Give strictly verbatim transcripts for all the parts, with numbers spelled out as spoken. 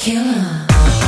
Killer.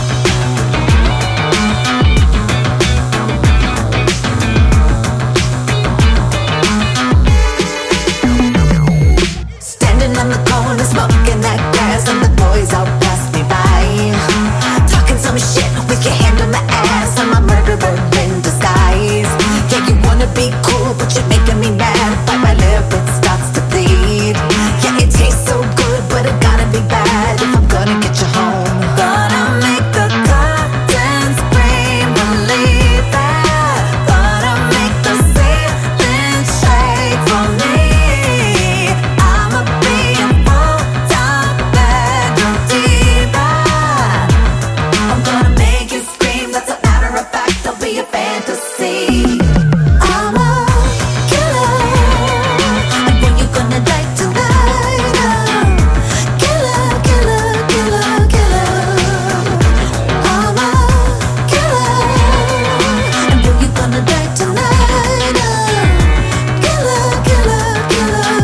Standing on the corner, smoking that gas, and the boys all pass me by, talking some shit. We can handle my ass. I'm a murderer in disguise. Yeah, you wanna be cool, but you're making me mad. Bite my lip, it starts to bleed. Yeah, it tastes so good, but it gotta be bad if I'm gonna get you home. Gonna make the curtains scream, believe that. Gonna make the ceiling shake for me. I'ma be a full-time bedroom diva. I'm gonna make you scream, that's a matter of fact. I'll be a fantasy. I'm a killer, and when you gonna die tonight? Killer, killer, killer, killer. I'm a killer, and when you gonna die tonight? Killer, killer, killer,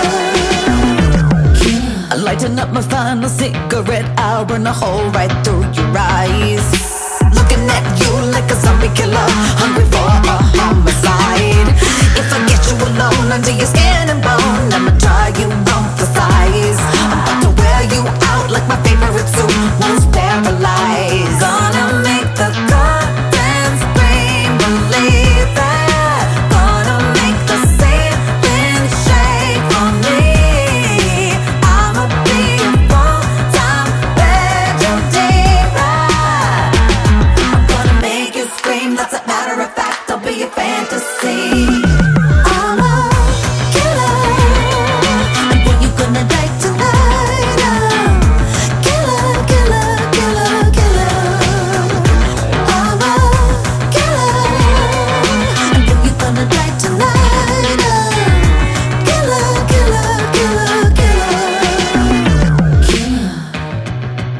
killer. I'm lighting up my final cigarette. I'll burn a hole right through your eyes. Looking at you like a zombie killer, hungry for a homicide. If I get you alone under your skin and bone, I'ma try you on for size. I'm about to wear you out like my favorite suit, won't paralyze. Gonna make the curtains scream, believe that. Gonna make the ceiling shake for me. I'ma be a full-time bedroom diva. I'm gonna make you scream, that's a matter of fact. I'll be a fantasy. I'm a killer, and when you gonna die tonight? Killer, killer, killer, killer. I'm a killer, and when you gonna die tonight? Killer, killer, killer, killer. Killer.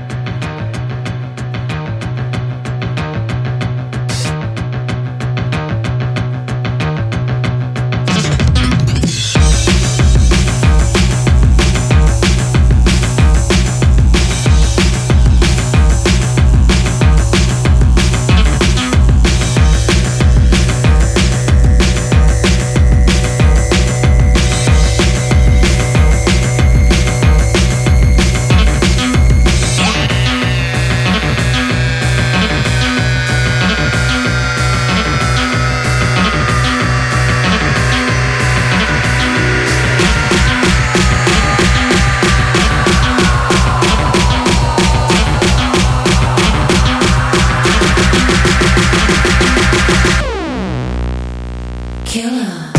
Killer.